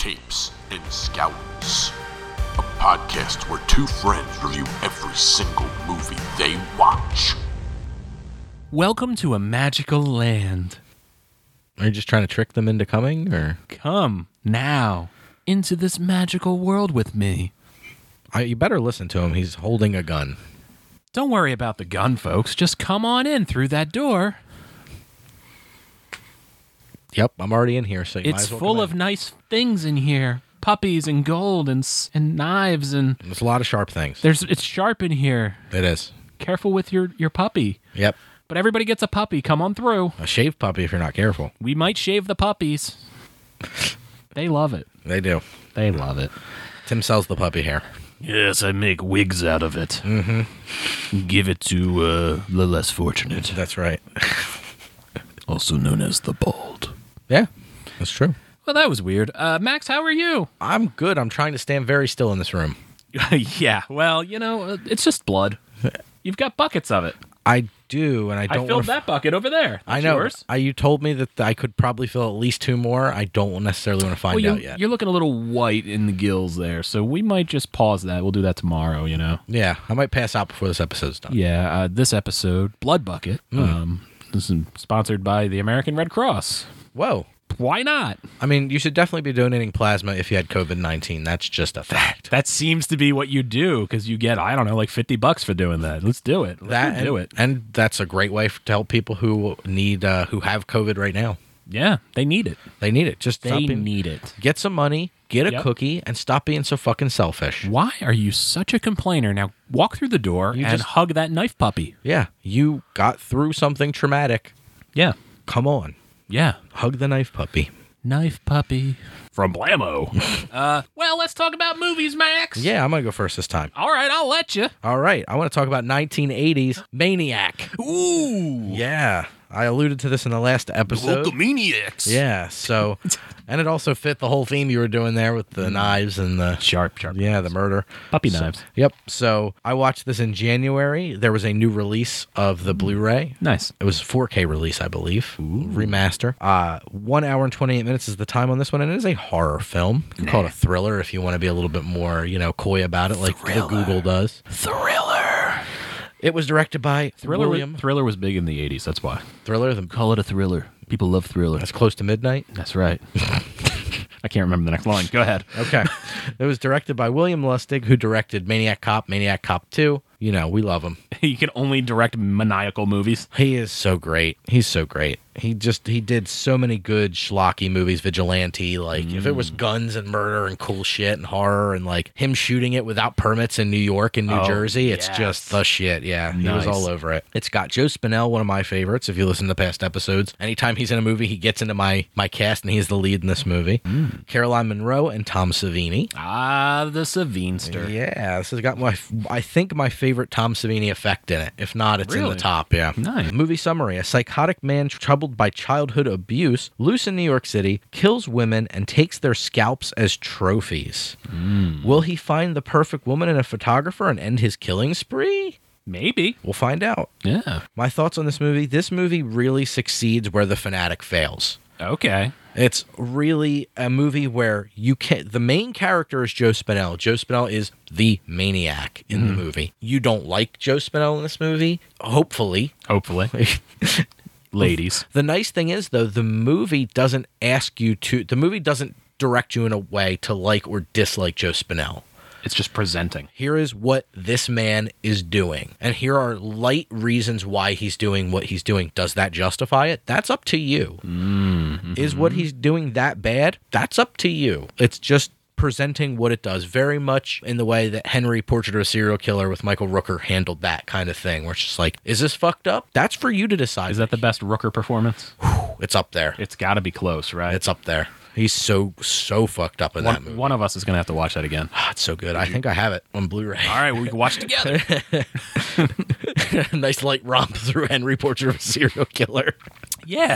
Tapes and Scouts, a podcast where two friends review every single movie they watch. Welcome to a magical land. Are you just trying to trick them into coming, or? Come now into this magical world with me. You better listen to him. He's holding a gun. Don't worry about the gun, folks. Just come on in through that door. Yep, I'm already in here, so you might It's as well full come of in. nice things in here. Puppies and gold and knives and There's a lot of sharp things. it's sharp in here. It is. Careful with your puppy. Yep. But everybody gets a puppy. Come on through. A shaved puppy if you're not careful. We might shave the puppies. They love it. They do. They love it. Tim sells the puppy hair. Yes, I make wigs out of it. Mm-hmm. Give it to the less fortunate. That's right. Also known as the bald. Yeah, that's true. Well, that was weird. Max, how are you? I'm good. I'm trying to stand very still in this room. Yeah, well, it's just blood. You've got buckets of it. I do, and I don't I filled want that bucket over there. I That's know. yours. You told me that I could probably fill at least two more. I don't necessarily want to find out yet. You're looking a little white in the gills there, so we might just pause that. We'll do that tomorrow, Yeah, I might pass out before this episode's done. Yeah, this episode, Blood Bucket, this is sponsored by the American Red Cross. Whoa. Why not? I mean, you should definitely be donating plasma if you had COVID-19. That's just a fact. That seems to be what you do, because you get, I don't know, like $50 for doing that. Let's do it. Let's do it. And that's a great way to help people who need, who have COVID right now. Yeah, they need it. They need it. Just need it. Get some money, get a Yep. cookie, and stop being so fucking selfish. Why are you such a complainer? Now walk through the door and just- hug that knife puppy. Yeah, you got through something traumatic. Yeah. Come on. Yeah. Hug the knife puppy. Knife puppy. From Blammo. Well, let's talk about movies, Max. Yeah, I'm going to go first this time. All right, I'll let you. All right, I want to talk about 1980s Maniac. Ooh. Yeah, I alluded to this in the last episode. Maniacs. Yeah, so, and it also fit the whole theme you were doing there with the knives and the... Sharp. Yeah, the murder. Puppy knives. Yep, so I watched this in January. There was a new release of the Blu-ray. Nice. It was a 4K release, I believe. Remaster. 1 hour and 28 minutes is the time on this one, and it is a horror film. You can call it a thriller if you want to be a little bit more, coy about it, like the Google does. Thriller. It was directed by William... Thriller was big in the 80s, that's why. Thriller? Call it a thriller. People love Thriller. That's close to midnight? That's right. I can't remember the next line. Go ahead. Okay. It was directed by William Lustig, who directed Maniac Cop 2. We love him. You can only direct maniacal movies. He is so great. He's so great. He did so many good schlocky movies, Vigilante, like if it was guns and murder and cool shit and horror and like him shooting it without permits in New York and New Jersey, it's yes. just the shit. Yeah, he was Nice. all over it. It's got Joe Spinell, one of my favorites. If you listen to past episodes, anytime he's in a movie, he gets into my cast and he's the lead in this movie. Caroline Munro and Tom Savini. Ah, the Savinster. Yeah, this has got I think my favorite Tom Savini effect in it. If not, it's in Really? the top, yeah. Nice. Movie summary. A psychotic man troubled by childhood abuse, loose in New York City, kills women and takes their scalps as trophies. Will he find the perfect woman and a photographer and end his killing spree? Maybe. We'll find out. Yeah. My thoughts on this movie. This movie really succeeds where The Fanatic fails. Okay. It's really a movie where the main character is Joe Spinell. Joe Spinell is the maniac in the movie. You don't like Joe Spinell in this movie? Hopefully. Ladies. The nice thing is, though, the movie doesn't direct you in a way to like or dislike Joe Spinell. It's just presenting. Here is what this man is doing. And here are light reasons why he's doing what he's doing. Does that justify it? That's up to you. Mm-hmm. Is what he's doing that bad? That's up to you. It's just presenting what it does, very much in the way that Henry, Portrait of a Serial Killer with Michael Rooker handled that kind of thing, where it's just like, is this fucked up? That's for you to decide. Is that the best Rooker performance? It's up there. It's got to be close, right? It's up there. He's so fucked up in that movie. One of us is going to have to watch that again. It's so good. I think I have it on Blu-ray. All right, we can watch together. Nice light romp through Henry, Portrait of a Serial Killer. Yeah.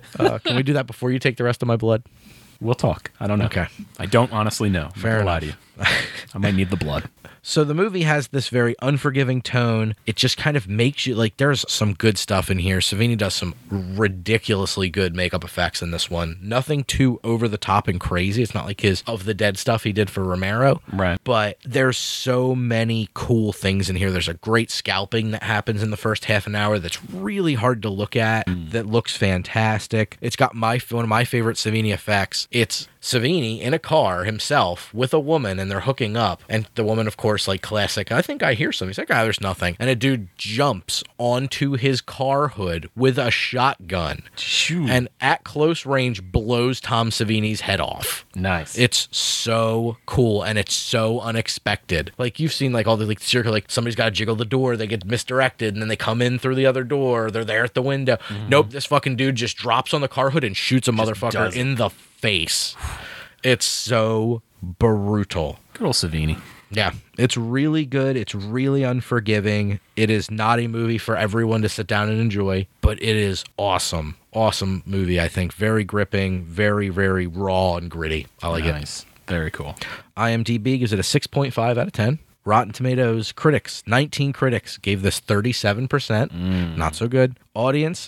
Can we do that before you take the rest of my blood? We'll talk. I don't know. Okay. I don't honestly know. Fair I'll lie enough. to you. I might need the blood. So the movie has this very unforgiving tone. It just kind of makes you like, there's some good stuff in here. Savini does some ridiculously good makeup effects in this one. Nothing too over the top and crazy. It's not like his Of the Dead stuff he did for Romero. Right. But there's so many cool things in here. There's a great scalping that happens in the first half an hour that's really hard to look at, that looks fantastic. It's got one of my favorite Savini effects. It's Savini in a car himself with a woman, and they're hooking up. And the woman, of course, like classic, I think I hear something. He's like, there's nothing. And a dude jumps onto his car hood with a shotgun. Shoot. And at close range blows Tom Savini's head off. Nice. It's so cool, and it's so unexpected. Like, you've seen like all the like circle, like somebody's got to jiggle the door, they get misdirected, and then they come in through the other door, they're there at the window. Nope, this fucking dude just drops on the car hood and shoots a motherfucker in the face. It's so brutal. Good old Savini. Yeah, it's really good. It's really unforgiving. It is not a movie for everyone to sit down and enjoy, but it is awesome. Awesome movie, I think. Very gripping, very, very raw and gritty. I like it. Nice. Very cool. IMDb gives it a 6.5 out of 10. Rotten Tomatoes critics, 19 critics gave this 37%. Not so good. Audience,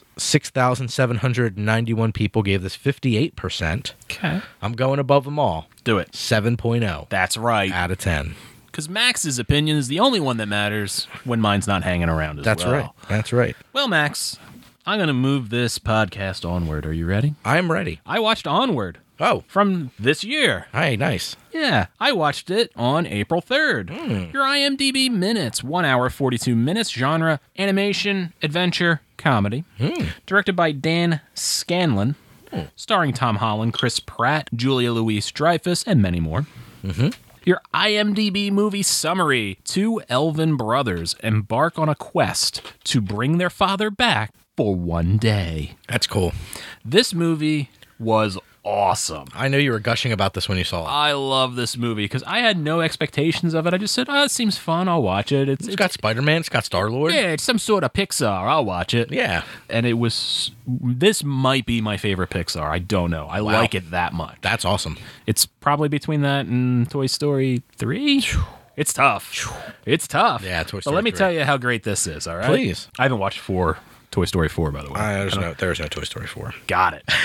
6,791 people gave this 58%. Okay. I'm going above them all. Do it. 7.0 That's right. out of 10. Because Max's opinion is the only one that matters when mine's not hanging around as That's well. right. That's right. Well, Max, I'm going to move this podcast onward. Are you ready? I'm ready. I watched Onward Oh, from this year. hey, nice. Yeah, I watched it on April 3rd. Your IMDb minutes, 1 hour, 42 minutes, genre, animation, adventure, comedy. Directed by Dan Scanlon, starring Tom Holland, Chris Pratt, Julia Louis-Dreyfus, and many more. Your IMDb movie summary. Two elven brothers embark on a quest to bring their father back for one day. That's cool. This movie was awesome. I know you were gushing about this when you saw it. I love this movie because I had no expectations of it. I just said, it seems fun. I'll watch it. It's got Spider-Man. It's got Star-Lord. Yeah, it's some sort of Pixar. I'll watch it. Yeah. And this might be my favorite Pixar. I don't know. I like it that much. That's awesome. It's probably between that and Toy Story 3. It's tough. It's tough. Yeah, Toy But Story let me 3. tell you how great this is, all right? Please. I haven't watched Toy Story 4, by the way. There's no Toy Story 4. Got it.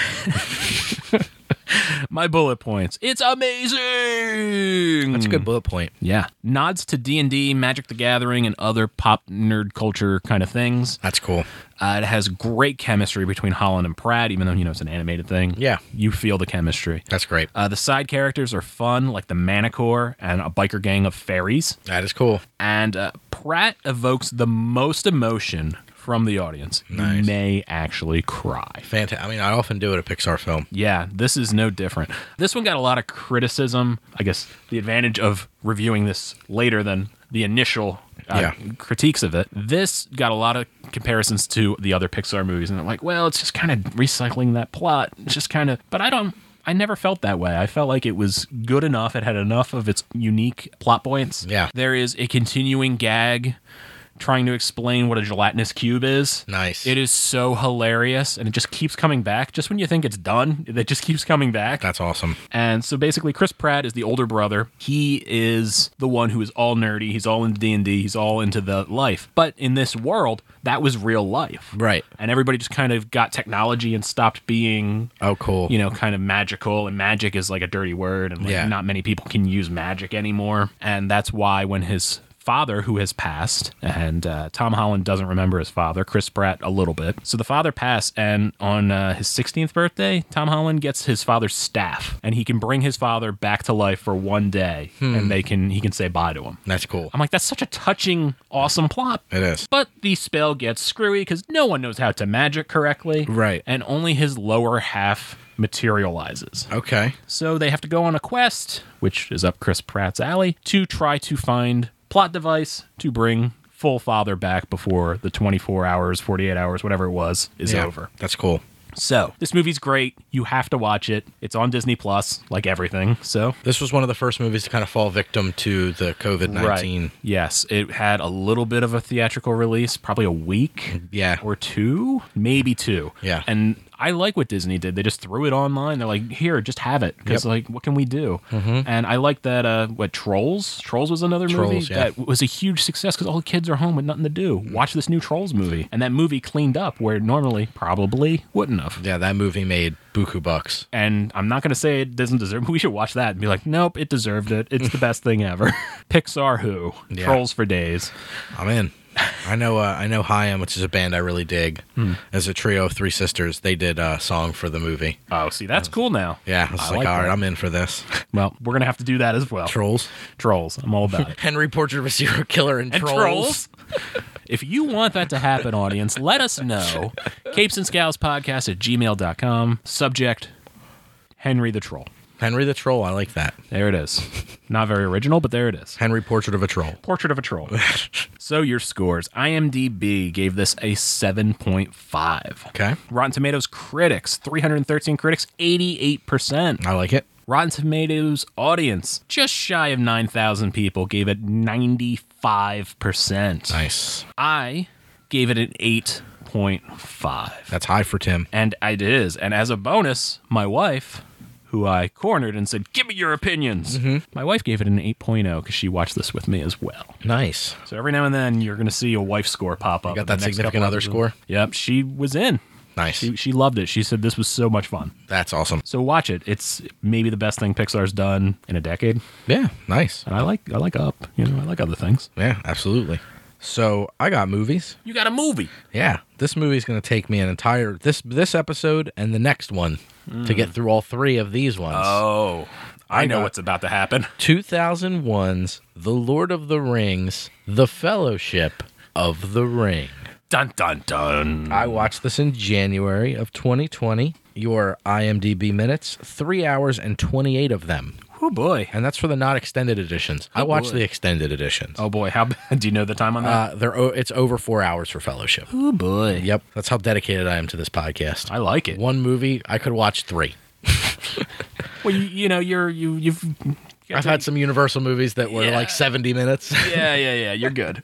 My bullet points. It's amazing. That's a good bullet point. Yeah. Nods to D&D, Magic the Gathering, and other pop nerd culture kind of things. That's cool. It has great chemistry between Holland and Pratt, even though, it's an animated thing. Yeah. You feel the chemistry. That's great. The side characters are fun, like the Manicore and a biker gang of fairies. That is cool. And Pratt evokes the most emotion from the audience. Nice. You may actually cry. Fantastic. I mean, I often do at a Pixar film. Yeah, this is no different. This one got a lot of criticism. I guess the advantage of reviewing this later than the initial critiques of it. This got a lot of comparisons to the other Pixar movies, and they're like, well, it's just kind of recycling that plot. It's just kind of, but I never felt that way. I felt like it was good enough. It had enough of its unique plot points. Yeah. There is a continuing gag trying to explain what a gelatinous cube is. Nice. It is so hilarious, and it just keeps coming back. Just when you think it's done, it just keeps coming back. That's awesome. And so basically, Chris Pratt is the older brother. He is the one who is all nerdy. He's all into D&D. He's all into the life. But in this world, that was real life. Right. And everybody just kind of got technology and stopped being, Oh, cool. kind of magical. And magic is like a dirty word. And Yeah. not many people can use magic anymore. And that's why when his father, who has passed, and Tom Holland doesn't remember his father, Chris Pratt a little bit. So the father passed, and on his 16th birthday, Tom Holland gets his father's staff, and he can bring his father back to life for one day, and he can say bye to him. That's cool. I'm like, that's such a touching, awesome plot. It is. But the spell gets screwy because no one knows how to magic correctly. Right. And only his lower half materializes. Okay. So they have to go on a quest, which is up Chris Pratt's alley, to try to find plot device to bring full father back before the 24 hours, 48 hours, whatever it was, is over. That's cool. So this movie's great. You have to watch it. It's on Disney Plus, like everything. So This was one of the first movies to kind of fall victim to the COVID-19. right. Yes, it had a little bit of a theatrical release, probably a week Yeah. or two, maybe two. Yeah. And I like what Disney did. They just threw it online. They're like, here, just have it. Because, like, what can we do? And I like that, Trolls? Trolls was another movie that was a huge success because all the kids are home with nothing to do. Watch this new Trolls movie. And that movie cleaned up where normally probably wouldn't have. Yeah, that movie made buku bucks. And I'm not going to say it doesn't deserve it. We should watch that and be like, nope, it deserved it. It's the best thing ever. Pixar who? Yeah. Trolls for days. I'm in. I know Haim, which is a band I really dig. As a trio of three sisters, they did a song for the movie. Oh, see, that's cool now. Yeah, I was I like, like all right, that. I'm in for this. Well, we're going to have to do that as well. Trolls. Trolls. I'm all about it. Henry Portrait of a Serial Killer and Trolls. If you want that to happen, audience, let us know. capesandscowspodcast@gmail.com. Subject, Henry the Troll. Henry the Troll, I like that. There it is. Not very original, but there it is. Henry Portrait of a Troll. Portrait of a Troll. So your scores. IMDb gave this a 7.5. Okay. Rotten Tomatoes critics, 313 critics, 88%. I like it. Rotten Tomatoes audience, just shy of 9,000 people, gave it 95%. Nice. I gave it an 8.5. That's high for Tim. And it is. And as a bonus, my wife, who I cornered and said, give me your opinions. My wife gave it an 8.0 because she watched this with me as well. Nice. So every now and then you're going to see a wife score pop up. You got that significant other score? Yep, she was in. Nice. She loved it. She said this was so much fun. That's awesome. So watch it. It's maybe the best thing Pixar's done in a decade. Yeah, nice. And I like Up. I like other things. Yeah, absolutely. So I got movies. You got a movie. Yeah, this movie's going to take me an entire this episode and the next one to get through all three of these ones. Oh, I know got- what's about to happen. 2001's The Lord of the Rings, The Fellowship of the Ring. Dun, dun, dun. I watched this in January of 2020. Your IMDb minutes, 3 hours and 28 of them. Oh, boy. And that's for the not extended editions. I watched boy. the extended editions. Oh, boy. How do you know the time on that? It's over 4 hours for Fellowship. Oh, boy. Yep, that's how dedicated I am to this podcast. I like it. One movie, I could watch 3. Well, you've I've had some Universal movies that were like 70 minutes. Yeah. You're good.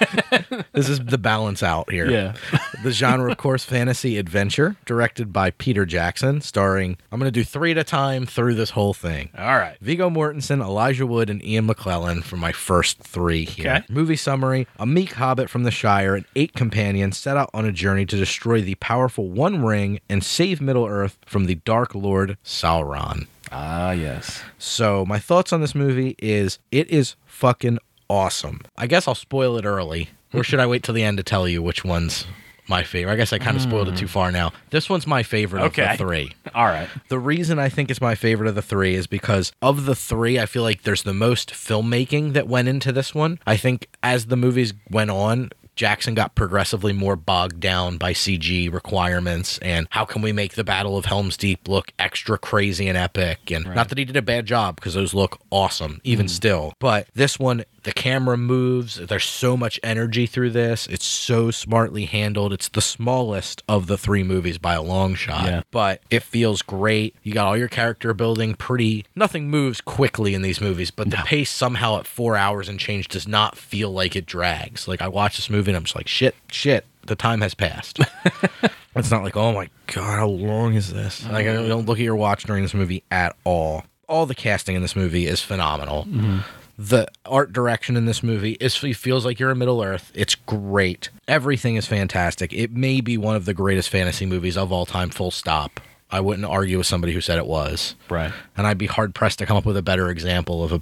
This is the balance out here. Yeah. The genre, of course, fantasy adventure, directed by Peter Jackson, starring, I'm going to do 3 at a time through this whole thing. All right. Viggo Mortensen, Elijah Wood, and Ian McKellen for my first 3 here. Okay. Movie summary: a meek hobbit from the Shire and 8 companions set out on a journey to destroy the powerful One Ring and save Middle-earth from the Dark Lord Sauron. Ah, yes. So my thoughts on this movie is it is fucking awesome. I guess I'll spoil it early. Or should I wait till the end to tell you which one's my favorite? I guess I kind of spoiled it too far now. This one's my favorite of the 3. All right. The reason I think it's my favorite of the 3 is because of the 3, I feel like there's the most filmmaking that went into this one. I think as the movies went on, Jackson got progressively more bogged down by CG requirements and how can we make the Battle of Helm's Deep look extra crazy and epic. And not that he did a bad job, because those look awesome, even still. But this one, the camera moves. There's so much energy through this. It's so smartly handled. It's the smallest of the 3 movies by a long shot. Yeah. But it feels great. You got all your character building pretty. Nothing moves quickly in these movies, but the pace somehow at 4 hours and change does not feel like it drags. Like I watch this movie and I'm just like, shit, the time has passed. It's not like, oh my God, how long is this? Like, I don't look at your watch during this movie at all. All the casting in this movie is phenomenal. The art direction in this movie it feels like you're in Middle Earth. It's great. Everything is fantastic. It may be one of the greatest fantasy movies of all time, full stop. I wouldn't argue with somebody who said it was. Right. And I'd be hard pressed to come up with a better example of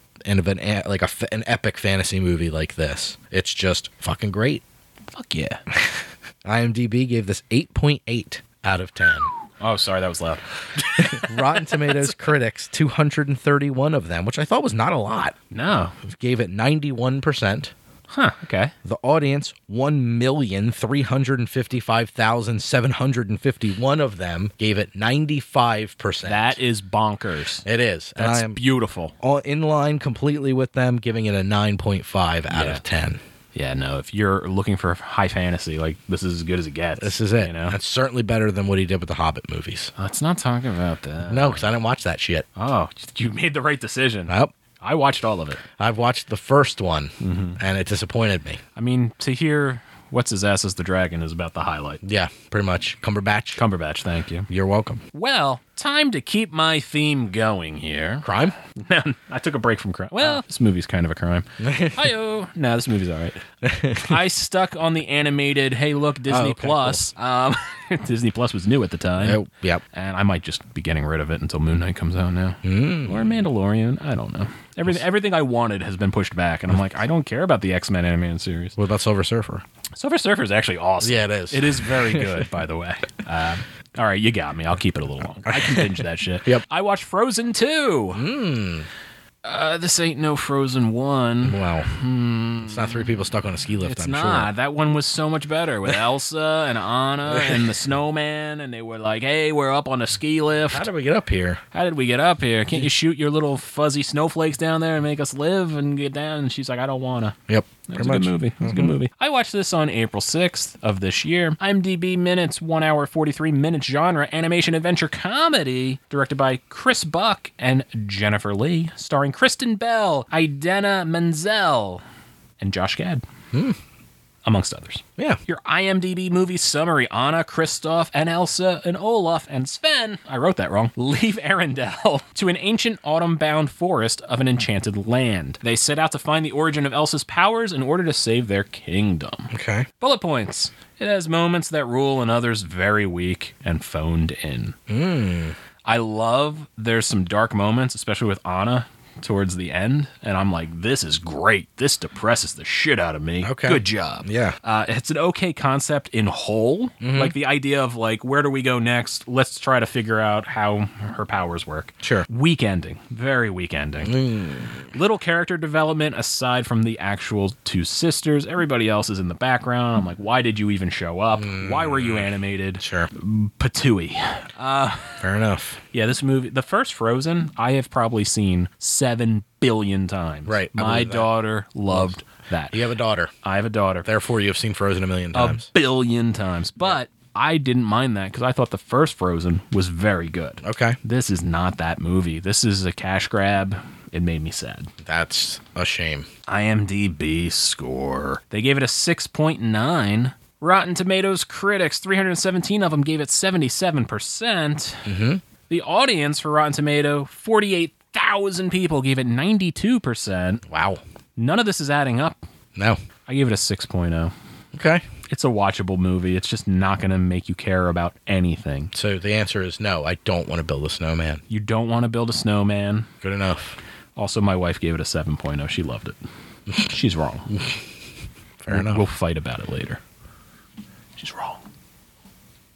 an epic fantasy movie like this. It's just fucking great. Fuck yeah. IMDb gave this 8.8 out of 10. Oh, sorry, that was loud. Rotten Tomatoes critics, 231 of them, which I thought was not a lot, No. gave it 91%. Huh, okay. The audience, 1,355,751 of them gave it 95%. That is bonkers. It is. And That's I am beautiful. all in line completely with them, giving it a 9.5 out of 10. Yeah, no, if you're looking for high fantasy, like, this is as good as it gets. This is it. You know? That's certainly better than what he did with the Hobbit movies. Let's not talk about that. No, because I didn't watch that shit. Oh, you made the right decision. Nope. I watched all of it. I've watched the first one, and it disappointed me. I mean, to hear What's His Ass is the Dragon is about the highlight. Yeah, pretty much. Cumberbatch, thank you. You're welcome. Well, time to keep my theme going here. Crime? I took a break from crime. Well, this movie's kind of a crime. Hi-yo. No, this movie's all right. I stuck on the animated, hey, look, Disney Plus. Cool. Disney Plus was new at the time. Oh, yep. And I might just be getting rid of it until Moon Knight comes out now. Or Mandalorian. I don't know. Everything I wanted has been pushed back, and I'm like, I don't care about the X-Men animated series. What about Silver Surfer? Silver Surfer is actually awesome. Yeah, it is. It is very good, by the way. All right, you got me. I'll keep it a little longer. I can binge that shit. Yep. I watched Frozen 2. This ain't no Frozen 1. Wow. It's not 3 people stuck on a ski lift, It's I'm not. sure. That one was so much better with Elsa and Anna and the snowman, and they were like, hey, we're up on a ski lift. How did we get up here? How did we get up here? Can't you shoot your little fuzzy snowflakes down there and make us live and get down? And she's like, I don't want to. Yep. It was a good movie. It was a good movie. I watched this on April 6th of this year. IMDb minutes, 1 hour, 43 minutes. Genre, animation, adventure, comedy. Directed by Chris Buck and Jennifer Lee. Starring Kristen Bell, Idina Menzel, and Josh Gad. Amongst others. Yeah. Your IMDb movie summary. Anna, Kristoff, and Elsa, and Olaf, and Sven, I wrote that wrong, leave Arendelle to an ancient autumn-bound forest of an enchanted land. They set out to find the origin of Elsa's powers in order to save their kingdom. Okay. Bullet points. It has moments that rule and others very weak and phoned in. I love there's some dark moments, especially with Anna towards the end, and I'm like, this is great. This depresses the shit out of me. Okay. Good job. Yeah. It's an okay concept in whole. Like the idea of like, where do we go next? Let's try to figure out how her powers work. Sure. Weak ending. Very weak ending. Little character development aside from the actual 2 sisters. Everybody else is in the background. I'm like, why did you even show up? Why were you animated? Sure. Patooey. Fair enough. Yeah, this movie, the first Frozen, I have probably seen 7 billion times. Right, I My believe that. daughter loved that. You have a daughter. I have a daughter. Therefore, you have seen Frozen a million A times. billion times. But I didn't mind that because I thought the first Frozen was very good. Okay. This is not that movie. This is a cash grab. It made me sad. That's a shame. IMDb score. They gave it a 6.9. Rotten Tomatoes critics, 317 of them gave it 77%. The audience for Rotten Tomato, 48,000 people gave it 92%. Wow. None of this is adding up. No. I gave it a 6.0. Okay. It's a watchable movie. It's just not going to make you care about anything. So the answer is no, I don't want to build a snowman. You don't want to build a snowman. Good enough. Also, my wife gave it a 7.0. She loved it. She's wrong. Fair enough. We'll fight about it later. She's wrong.